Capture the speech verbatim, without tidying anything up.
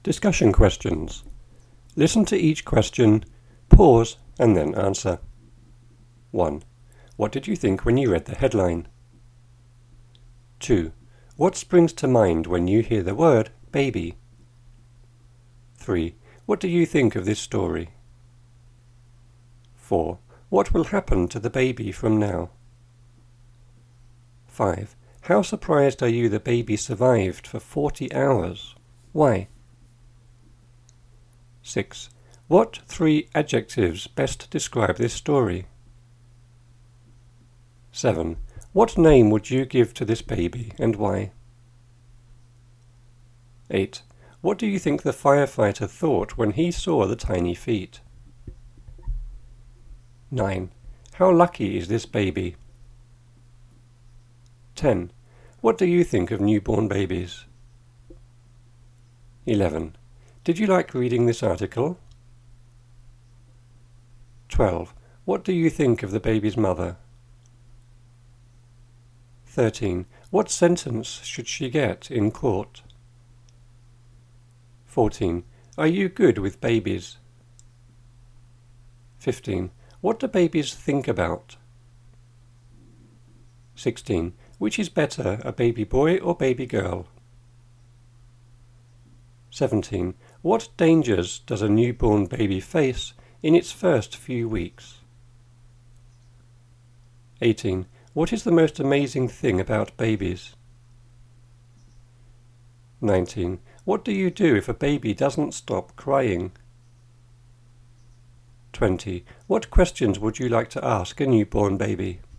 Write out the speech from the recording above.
Discussion questions. Listen to each question, pause, and then answer. one. What did you think when you read the headline? two. What springs to mind when you hear the word baby? three. What do you think of this story? four. What will happen to the baby from now? five. How surprised are you the baby survived for forty hours? Why? six. What three adjectives best describe this story? seven. What name would you give to this baby and why? eight. What do you think the firefighter thought when he saw the tiny feet? nine. How lucky is this baby? ten. What do you think of newborn babies? eleven. Did you like reading this article? twelve. What do you think of the baby's mother? thirteen. What sentence should she get in court? fourteen. Are you good with babies? fifteen. What do babies think about? sixteen. Which is better, a baby boy or baby girl? seventeen. What dangers does a newborn baby face in its first few weeks? eighteen. What is the most amazing thing about babies? nineteen. What do you do if a baby doesn't stop crying? twenty. What questions would you like to ask a newborn baby?